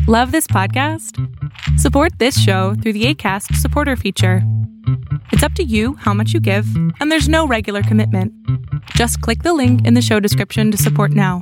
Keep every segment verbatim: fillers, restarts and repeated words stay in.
Love this podcast? Support this show through the Acast supporter feature. It's up to you how much you give, and there's no regular commitment. Just click the link in the show description to support now.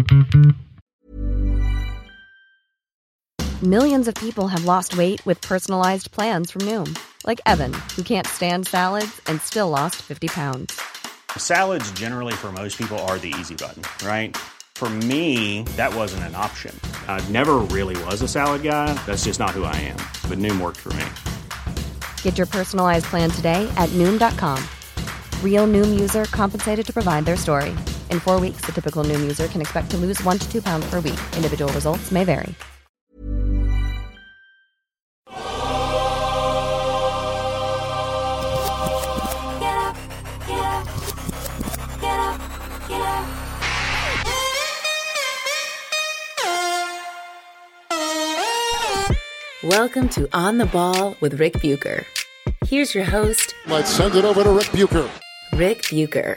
Millions of people have lost weight with personalized plans from Noom. Like Evan, who can't stand salads and still lost fifty pounds. Salads generally for most people are the easy button, right? For me, that wasn't an option. I never really was a salad guy. That's just not who I am. But Noom worked for me. Get your personalized plan today at Noom dot com. Real Noom user compensated to provide their story. In four weeks, the typical Noom user can expect to lose one to two pounds per week. Individual results may vary. Welcome to On the Ball with Rick Bucher. Here's your host. Let's send it over to Rick Bucher. Rick Bucher.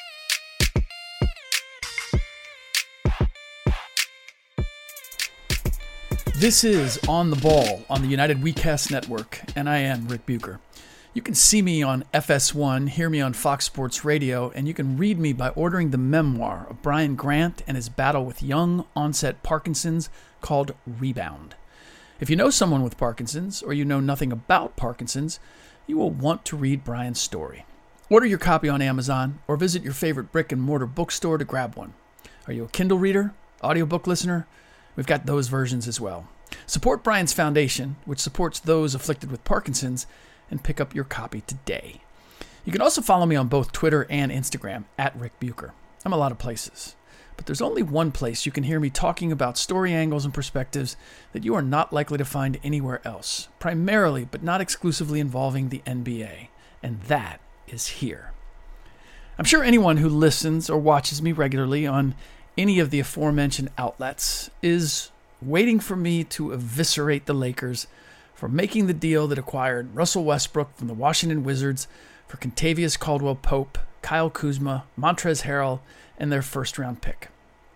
This is On the Ball on the United WeCast Network, and I am Rick Bucher. You can see me on F S one, hear me on Fox Sports Radio, and you can read me by ordering the memoir of Brian Grant and his battle with young onset Parkinson's called Rebound. If you know someone with Parkinson's, or you know nothing about Parkinson's, you will want to read Brian's story. Order your copy on Amazon, or visit your favorite brick and mortar bookstore to grab one. Are you a Kindle reader? Audiobook listener? We've got those versions as well. Support Brian's foundation, which supports those afflicted with Parkinson's, and pick up your copy today. You can also follow me on both Twitter and Instagram, at Rick Bucher. I'm a lot of places. But there's only one place you can hear me talking about story angles and perspectives that you are not likely to find anywhere else, primarily but not exclusively involving the N B A, and that is here. I'm sure anyone who listens or watches me regularly on any of the aforementioned outlets is waiting for me to eviscerate the Lakers for making the deal that acquired Russell Westbrook from the Washington Wizards for Kentavious Caldwell-Pope, Kyle Kuzma, Montrezl Harrell, and their first-round pick.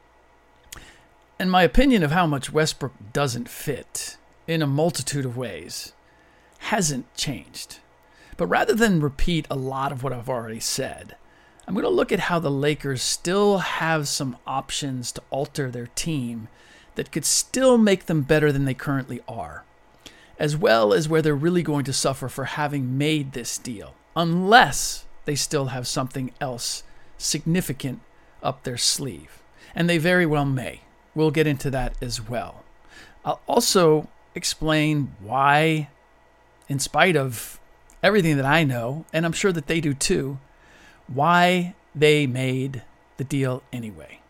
And my opinion of how much Westbrook doesn't fit, in a multitude of ways, hasn't changed. But rather than repeat a lot of what I've already said, I'm going to look at how the Lakers still have some options to alter their team that could still make them better than they currently are, as well as where they're really going to suffer for having made this deal, unless they still have something else significant up their sleeve. And they very well may. We'll get into that as well. I'll also explain why, in spite of everything that I know, and I'm sure that they do too, why they made the deal anyway.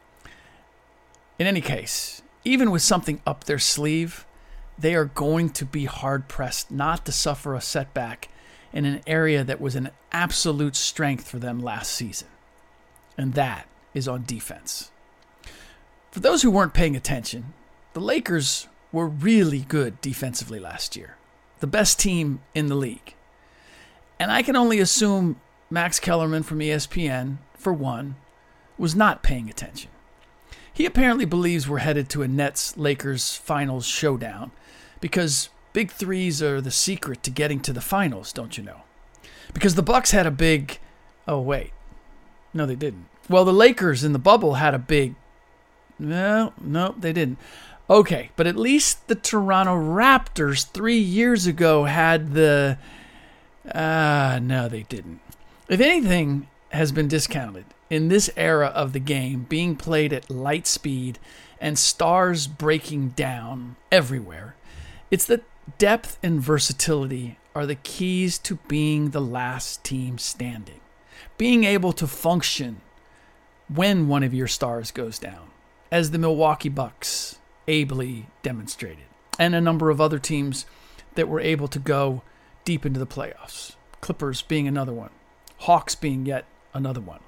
In any case, even with something up their sleeve, they are going to be hard-pressed not to suffer a setback in an area that was an absolute strength for them last season. And that is on defense. For those who weren't paying attention, the Lakers were really good defensively last year. The best team in the league. And I can only assume Max Kellerman from E S P N, for one, was not paying attention. He apparently believes we're headed to a Nets-Lakers finals showdown because big threes are the secret to getting to the finals, don't you know? Because the Bucks had a big... Oh, wait. No, they didn't. Well, the Lakers in the bubble had a big... No, no, they didn't. Okay, but at least the Toronto Raptors three years ago had the... Ah, uh, no, they didn't. If anything has been discounted in this era of the game being played at light speed and stars breaking down everywhere, it's that depth and versatility are the keys to being the last team standing. Being able to function when one of your stars goes down, as the Milwaukee Bucks ably demonstrated, and a number of other teams that were able to go deep into the playoffs. Clippers being another one. Hawks being yet another one.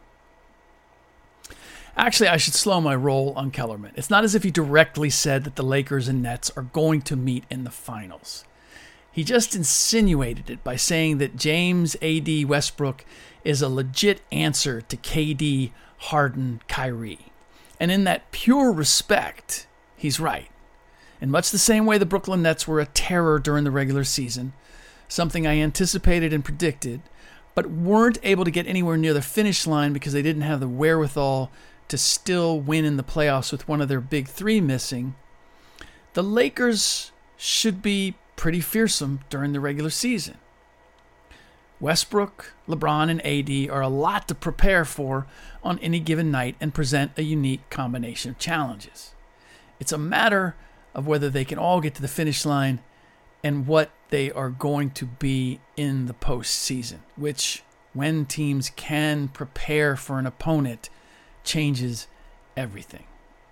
Actually, I should slow my roll on Kellerman. It's not as if he directly said that the Lakers and Nets are going to meet in the finals. He just insinuated it by saying that James A D Westbrook is a legit answer to K D, Harden, Kyrie. And in that pure respect, he's right. In much the same way the Brooklyn Nets were a terror during the regular season, something I anticipated and predicted, but weren't able to get anywhere near the finish line because they didn't have the wherewithal to still win in the playoffs with one of their big three missing, the Lakers should be pretty fearsome during the regular season. Westbrook, LeBron, and A D are a lot to prepare for on any given night and present a unique combination of challenges. It's a matter of whether they can all get to the finish line and what they are going to be in the postseason, which, when teams can prepare for an opponent, changes everything.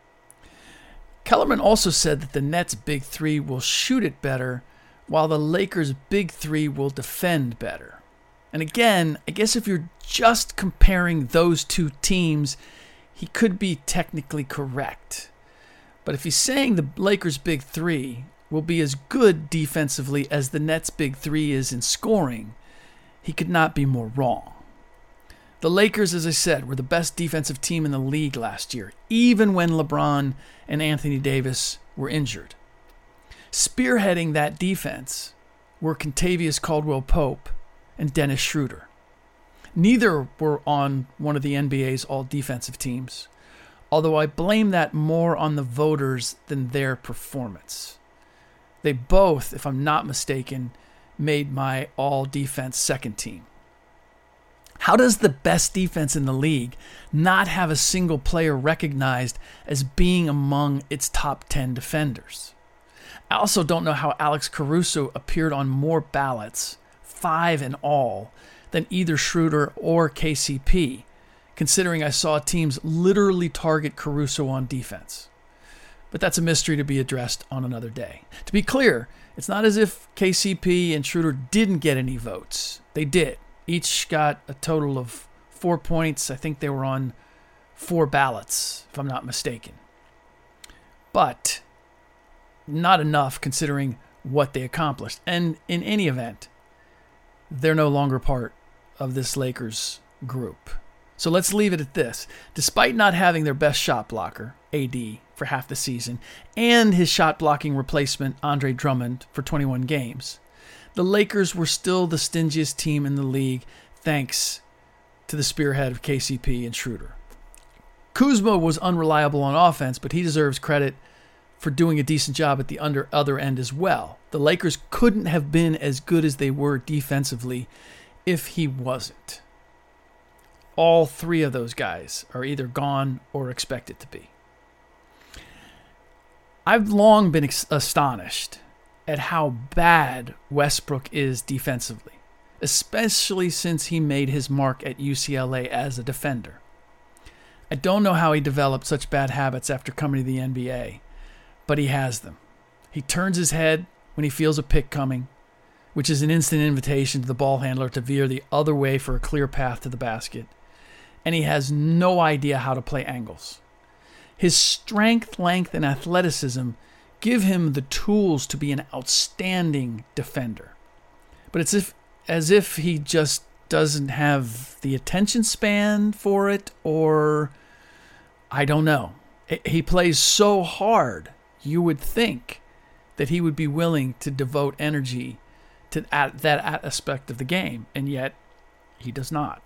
Kellerman also said that the Nets' big three will shoot it better, while the Lakers' big three will defend better. And again, I guess if you're just comparing those two teams, he could be technically correct. But if he's saying the Lakers' big three will be as good defensively as the Nets' big three is in scoring, he could not be more wrong. The Lakers, as I said, were the best defensive team in the league last year, even when LeBron and Anthony Davis were injured. Spearheading that defense were Kentavious Caldwell-Pope and Dennis Schroeder. Neither were on one of the N B A's all-defensive teams, although I blame that more on the voters than their performance. They both, if I'm not mistaken, made my all-defense second team. How does the best defense in the league not have a single player recognized as being among its top ten defenders? I also don't know how Alex Caruso appeared on more ballots, five in all, than either Schroeder or K C P, considering I saw teams literally target Caruso on defense. But that's a mystery to be addressed on another day. To be clear, it's not as if K C P and Schroeder didn't get any votes. They did. Each got a total of four points. I think they were on four ballots, if I'm not mistaken. But not enough considering what they accomplished. And in any event, they're no longer part of this Lakers group. So let's leave it at this. Despite not having their best shot blocker, A D, for half the season, and his shot blocking replacement, Andre Drummond, for twenty-one games, the Lakers were still the stingiest team in the league thanks to the spearhead of K C P and Schroeder. Kuzma was unreliable on offense, but he deserves credit for doing a decent job at the under other end as well. The Lakers couldn't have been as good as they were defensively if he wasn't. All three of those guys are either gone or expected to be. I've long been ex- astonished at how bad Westbrook is defensively, especially since he made his mark at U C L A as a defender. I don't know how he developed such bad habits after coming to the N B A, but he has them. He turns his head when he feels a pick coming, which is an instant invitation to the ball handler to veer the other way for a clear path to the basket, and he has no idea how to play angles. His strength, length, and athleticism give him the tools to be an outstanding defender. But it's if, as if he just doesn't have the attention span for it, or I don't know. He plays so hard, you would think that he would be willing to devote energy to that aspect of the game, and yet he does not.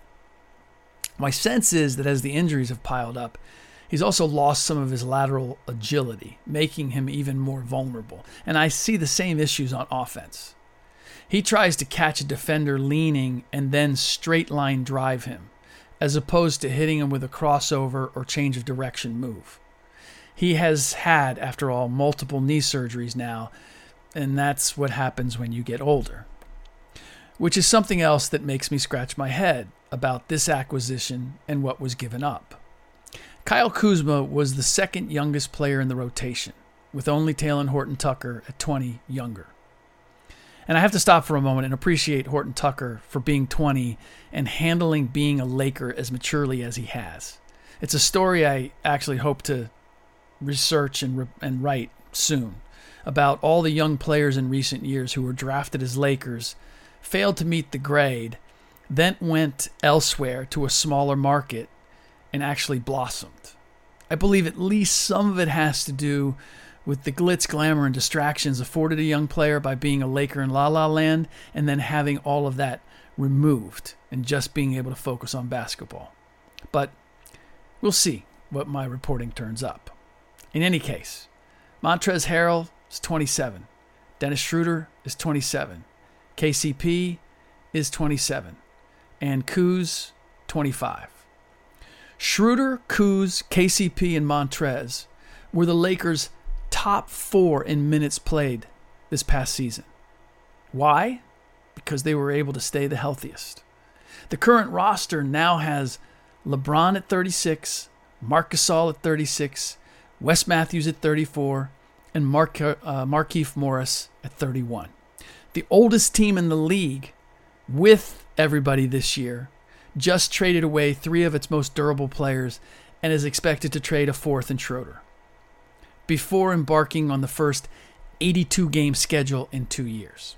My sense is that as the injuries have piled up, he's also lost some of his lateral agility, making him even more vulnerable. And I see the same issues on offense. He tries to catch a defender leaning and then straight line drive him, as opposed to hitting him with a crossover or change of direction move. He has had, after all, multiple knee surgeries now, and that's what happens when you get older. Which is something else that makes me scratch my head about this acquisition and what was given up. Kyle Kuzma was the second youngest player in the rotation, with only Talen Horton-Tucker at twenty younger. And I have to stop for a moment and appreciate Horton-Tucker for being twenty and handling being a Laker as maturely as he has. It's a story I actually hope to research and re- and write soon about all the young players in recent years who were drafted as Lakers, failed to meet the grade, then went elsewhere to a smaller market and actually blossomed. I believe at least some of it has to do with the glitz, glamour, and distractions afforded a young player by being a Laker in La La Land and then having all of that removed and just being able to focus on basketball. But we'll see what my reporting turns up. In any case, Montrezl Harrell is twenty-seven. Dennis Schroeder is twenty-seven. K C P is twenty-seven. And Kuz, twenty-five. Schroeder, Kuz, K C P, and Montrez were the Lakers' top four in minutes played this past season. Why? Because they were able to stay the healthiest. The current roster now has LeBron at thirty-six, Marc Gasol at thirty-six, Wes Matthews at thirty-four, and Mark, uh, Markieff Morris at thirty-one. The oldest team in the league with everybody this year just traded away three of its most durable players and is expected to trade a fourth in Schroeder before embarking on the first eighty-two game schedule in two years.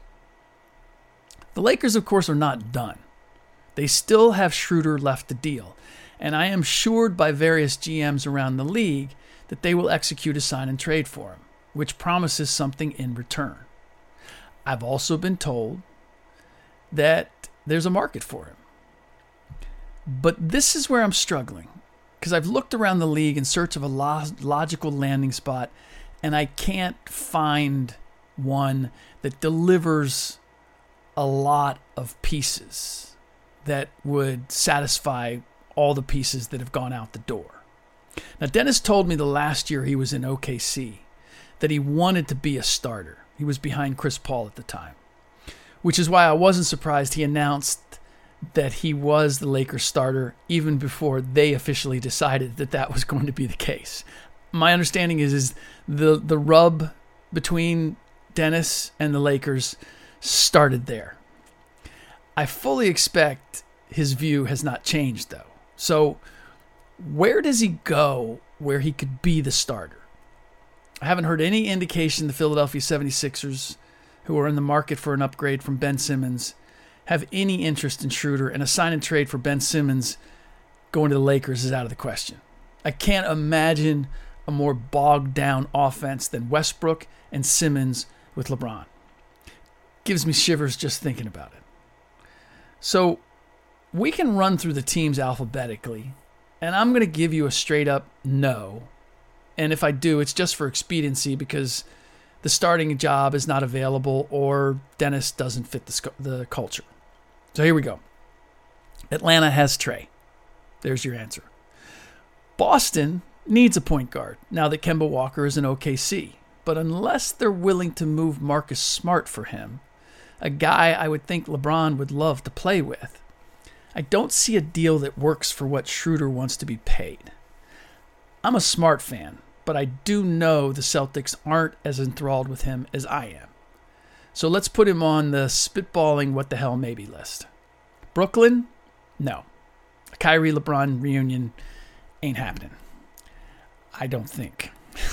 The Lakers, of course, are not done. They still have Schroeder left to deal, and I am assured by various G Ms around the league that they will execute a sign and trade for him, which promises something in return. I've also been told that there's a market for him. But this is where I'm struggling, because I've looked around the league in search of a log- logical landing spot, and I can't find one that delivers a lot of pieces that would satisfy all the pieces that have gone out the door. Now, Dennis told me the last year he was in O K C that he wanted to be a starter. He was behind Chris Paul at the time, which is why I wasn't surprised he announced that he was the Lakers starter even before they officially decided that that was going to be the case. My understanding is, is the, the rub between Dennis and the Lakers started there. I fully expect his view has not changed, though. So where does he go where he could be the starter? I haven't heard any indication the Philadelphia seventy-sixers, who are in the market for an upgrade from Ben Simmons, have any interest in Schroeder, and a sign and trade for Ben Simmons going to the Lakers is out of the question. I can't imagine a more bogged down offense than Westbrook and Simmons with LeBron. Gives me shivers just thinking about it. So we can run through the teams alphabetically, and I'm going to give you a straight up no. And if I do, it's just for expediency because the starting job is not available or Dennis doesn't fit the, sc- the culture. So here we go. Atlanta has Trey. There's your answer. Boston needs a point guard now that Kemba Walker is in O K C. But unless they're willing to move Marcus Smart for him, a guy I would think LeBron would love to play with, I don't see a deal that works for what Schroeder wants to be paid. I'm a Smart fan, but I do know the Celtics aren't as enthralled with him as I am. So let's put him on the spitballing what the hell maybe list. Brooklyn? No. A Kyrie LeBron reunion ain't happening. I don't think.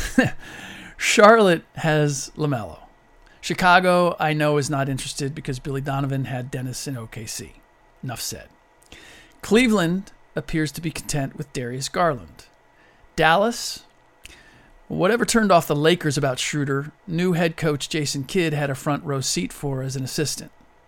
Charlotte has LaMelo. Chicago, I know, is not interested because Billy Donovan had Dennis in O K C. Enough said. Cleveland appears to be content with Darius Garland. Dallas, whatever turned off the Lakers about Schroeder, new head coach Jason Kidd had a front row seat for as an assistant.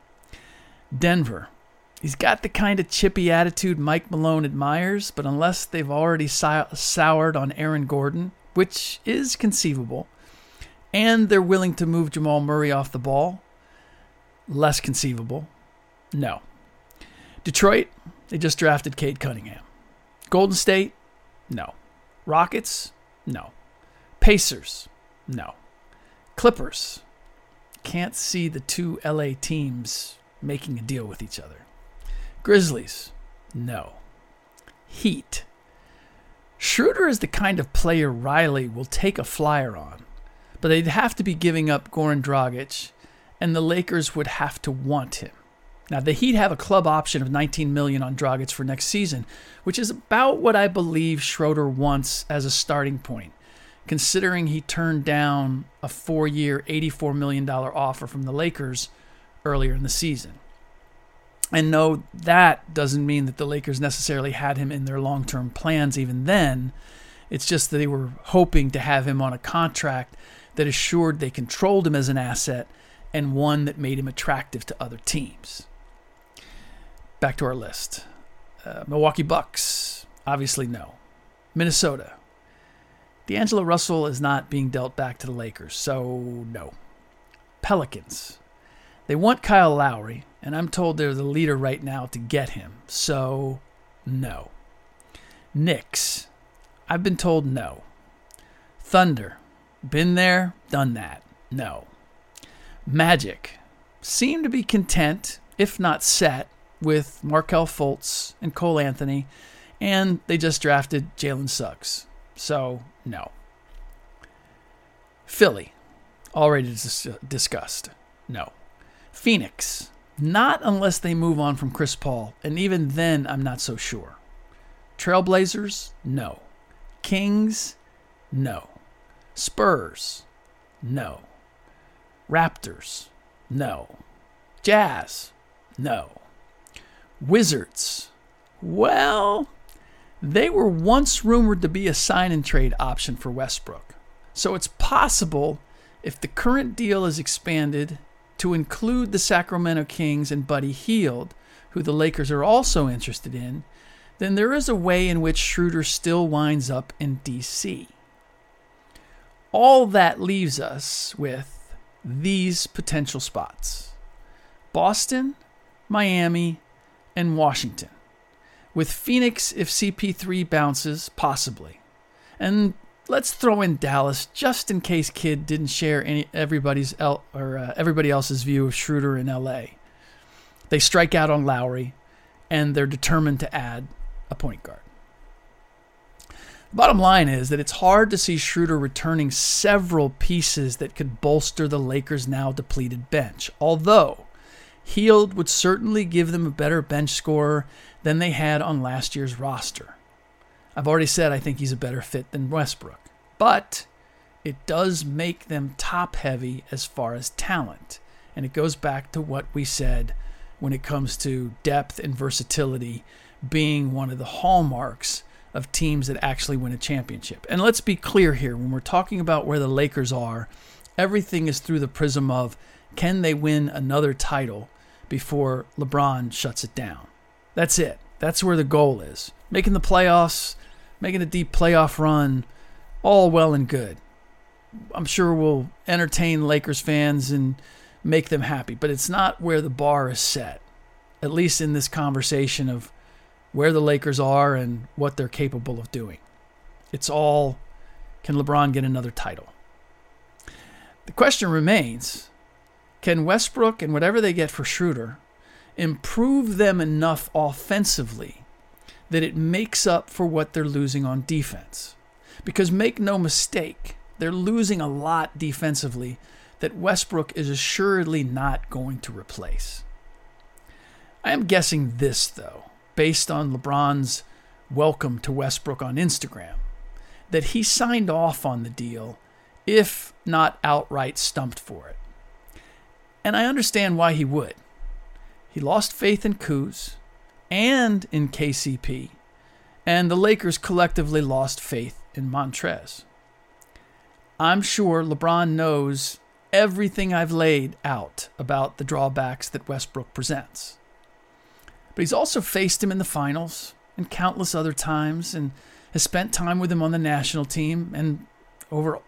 Denver, he's got the kind of chippy attitude Mike Malone admires, but unless they've already sou- soured on Aaron Gordon, which is conceivable, and they're willing to move Jamal Murray off the ball, less conceivable, no. Detroit, they just drafted Cade Cunningham. Golden State, no. Rockets, no. Pacers, no. Clippers, can't see the two L A teams making a deal with each other. Grizzlies, no. Heat, Schroeder is the kind of player Riley will take a flyer on, but they'd have to be giving up Goran Dragic, and the Lakers would have to want him. Now, the Heat have a club option of nineteen million dollars on Dragic for next season, which is about what I believe Schroeder wants as a starting point, considering he turned down a four-year, eighty-four million dollars offer from the Lakers earlier in the season. And no, that doesn't mean that the Lakers necessarily had him in their long-term plans even then, It's just that they were hoping to have him on a contract that assured they controlled him as an asset and one that made him attractive to other teams. Back to our list. Uh, Milwaukee Bucks, obviously no. Minnesota. D'Angelo Russell is not being dealt back to the Lakers, so no. Pelicans. They want Kyle Lowry, and I'm told they're the leader right now to get him, so no. Knicks. I've been told no. Thunder. Been there, done that. No. Magic. Seem to be content, if not set, with Markelle Fultz and Cole Anthony, and they just drafted Jalen Suggs. So, no. Philly. Already dis- discussed. No. Phoenix. Not unless they move on from Chris Paul, and even then I'm not so sure. Trailblazers? No. Kings? No. Spurs? No. Raptors? No. Jazz? No. Wizards? Well, they were once rumored to be a sign and trade option for Westbrook. So it's possible if the current deal is expanded to include the Sacramento Kings and Buddy Hield, who the Lakers are also interested in, then there is a way in which Schroeder still winds up in D C. All that leaves us with these potential spots: Boston, Miami, and Washington. With Phoenix, if C P three bounces, possibly. And let's throw in Dallas, just in case Kidd didn't share any everybody's el, or uh, everybody else's view of Schroeder in L A. They strike out on Lowry, and they're determined to add a point guard. The bottom line is that it's hard to see Schroeder returning several pieces that could bolster the Lakers' now depleted bench, although Hield would certainly give them a better bench scorer than they had on last year's roster. I've already said I think he's a better fit than Westbrook, but it does make them top-heavy as far as talent, and it goes back to what we said when it comes to depth and versatility being one of the hallmarks of teams that actually win a championship. And let's be clear here, when we're talking about where the Lakers are, everything is through the prism of, can they win another title before LeBron shuts it down? That's it. That's where the goal is. Making the playoffs, making a deep playoff run, all well and good. I'm sure we'll entertain Lakers fans and make them happy, but it's not where the bar is set, at least in this conversation of where the Lakers are and what they're capable of doing. It's all, can LeBron get another title? The question remains, can Westbrook and whatever they get for Schroeder improve them enough offensively that it makes up for what they're losing on defense? Because make no mistake, they're losing a lot defensively that Westbrook is assuredly not going to replace. I am guessing this, though, based on LeBron's welcome to Westbrook on Instagram, that he signed off on the deal, if not outright stumped for it. And I understand why he would. He lost faith in Kuz and in K C P, and the Lakers collectively lost faith in Montrez. I'm sure LeBron knows everything I've laid out about the drawbacks that Westbrook presents. But he's also faced him in the finals and countless other times, and has spent time with him on the national team and over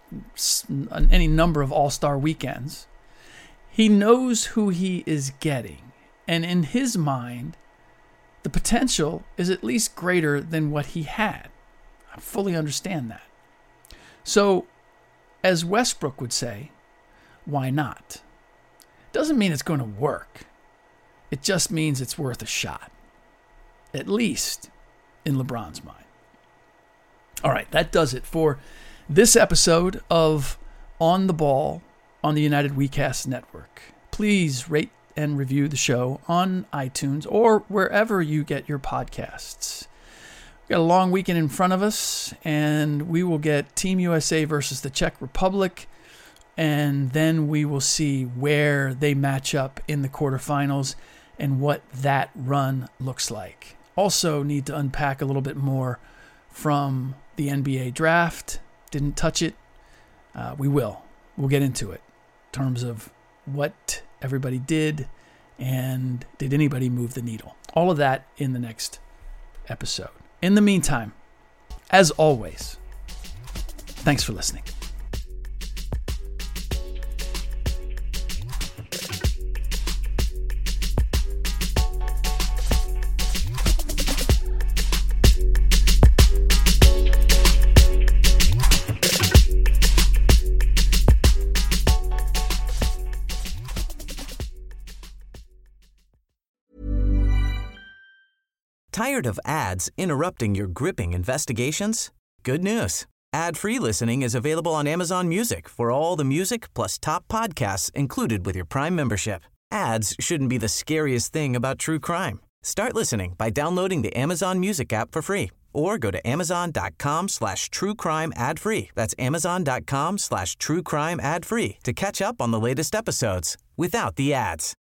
any number of all-star weekends. He knows who he is getting, and in his mind, the potential is at least greater than what he had. I fully understand that. So, as Westbrook would say, why not? Doesn't mean it's going to work. It just means it's worth a shot. At least in LeBron's mind. All right, that does it for this episode of On the Ball on the United WeCast Network. Please rate and review the show on iTunes or wherever you get your podcasts. We've got a long weekend in front of us, and we will get Team U S A versus the Czech Republic, and then we will see where they match up in the quarterfinals and what that run looks like. Also need to unpack a little bit more from the N B A draft. Didn't touch it. Uh, we will. We'll get into it in terms of what everybody did and did anybody move the needle. All of that in the next episode. In the meantime, as always, thanks for listening. Tired of ads interrupting your gripping investigations? Good news. Ad-free listening is available on Amazon Music for all the music plus top podcasts included with your Prime membership. Ads shouldn't be the scariest thing about true crime. Start listening by downloading the Amazon Music app for free or go to amazon.com slash true crime ad free. That's amazon.com slash true crime ad free to catch up on the latest episodes without the ads.